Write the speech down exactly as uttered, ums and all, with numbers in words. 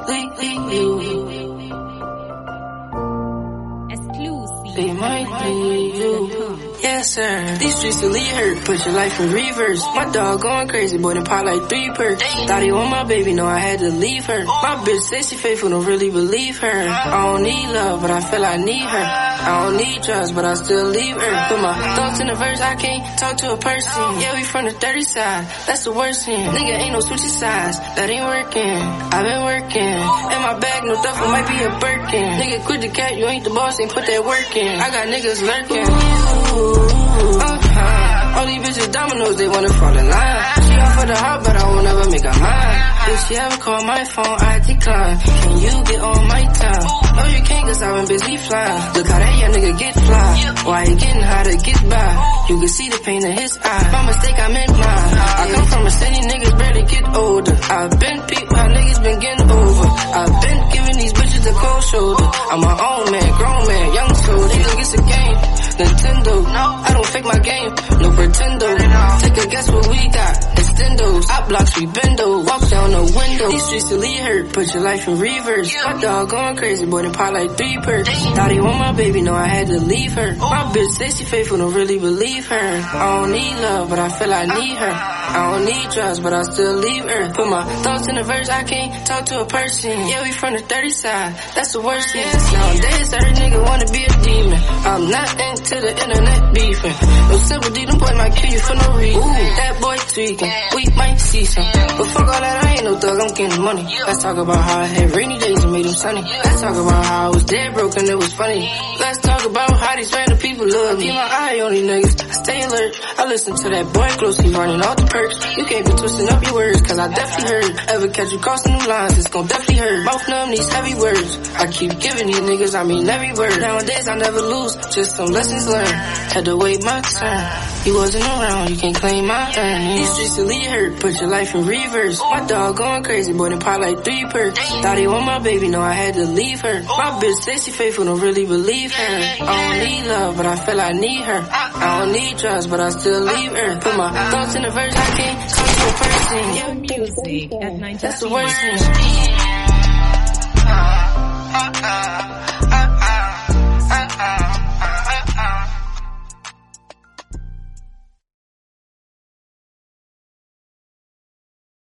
leave you. Exclusive. They might leave you. Yes, sir. These streets really hurt. Put your life in reverse. My dog going crazy, boy, done pop like three perks. Thought he want my baby, no, I had to leave her. My bitch says she faithful, don't really believe her. I don't need love, but I feel I need her. I don't need trust, but I still leave her. Put my thoughts in the verse, I can't talk to a person. Yeah, we from the dirty side, that's the worst thing. Nigga, ain't no switching sides, that ain't working. I've been working. In my bag, no duffel, might be a Birkin. Nigga, quit the cat, you ain't the boss, ain't put that work in. I got niggas lurking. Uh-huh. All these bitches dominoes, they wanna fall in line. She off for the heart, but I won't ever make her mine. If she ever call my phone, I decline. Can you get on my time? No, you can't, cause I've been busy flying. Look how that young nigga get fly. Why he getting how to get by? You can see the pain in his eye. My mistake, I meant mine. I come from a city, niggas barely get older. I've been peeped how niggas been getting over. I've been giving these bitches a cold shoulder. I'm my own man, grown man, young soul. They think it's a game. Nintendo, no, I don't fake my game, no pretendo. Take a guess what we got, extendos. Hot blocks, we bendo, walk down the window. These streets really hurt, put your life in reverse. My dog going crazy, boy, done pop like three perks. Thought he want my baby, no, I had to leave her. My bitch says she faithful, don't really believe her. I don't need love, but I feel I need her. I don't need trust, but I still leave her. Put my thoughts in the verse, I can't talk to a person. Yeah, we from the dirty side, that's the worst thing. Nowadays, every nigga wanna be a demon. I'm not into the internet beefing. No sympathy, them boys might kill you for no reason. Ooh, that boy tweaking, we might see some. But fuck all that, I ain't no thug, I'm getting money. Let's talk about how I had rainy days and made them sunny. Let's talk about how I was dead broke and it was funny. Let's talk about how these random people love me. Keep my eye on these niggas, I stay alert. I listen to that boy closely, running all the perks. You can't be twisting up your words, cause I definitely heard. Ever catch you crossing new lines, it's gon' definitely hurt. Mouth numb, these heavy words. I keep giving these niggas, I mean every word. Nowadays I never lose, just some lessons learned. Had to wait my turn. You wasn't around, you can't claim my earnings. These streets really hurt, put your life in reverse. My dog going crazy, boy, done pop like three perks. Thought he want my baby, no, I had to leave her. My bitch says she faithful, don't really believe her. I don't need love, but I feel I need her. I don't need trust, but I still leave her. Put my thoughts in the verse, I can't talk to a person. Music at ninety-three. That's the worst thing.